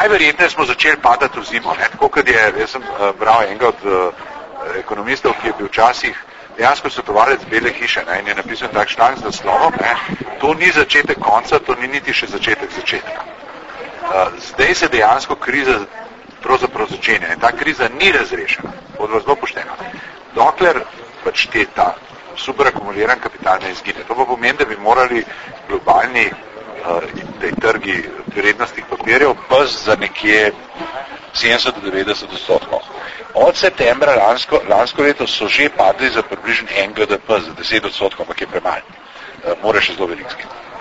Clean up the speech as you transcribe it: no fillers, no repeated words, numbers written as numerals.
Najverjetneje smo začeli padati v zimo, ne? Tako kot je, jaz sem bral enega od ekonomistov, ki je bil včasih dejansko svetovalec Bele hiše, ne? In je napisal tak članek z naslovom, ne? To ni začetek konca, to ni niti še začetek začetka. Zdaj se dejansko kriza pravzaprav začenja in ta kriza ni razrešena, bodo zelo pošteno. Dokler pač ta superakumulirani kapital ne izgine. To pa pomeni, da bi morali globalni tej trgi vrednostnih papirjev pas za nekje 70 do 90%. Od septembra lansko leto so že padli za približno en GDP, za 10%, ampak je premalo. Mora še zelo veliko.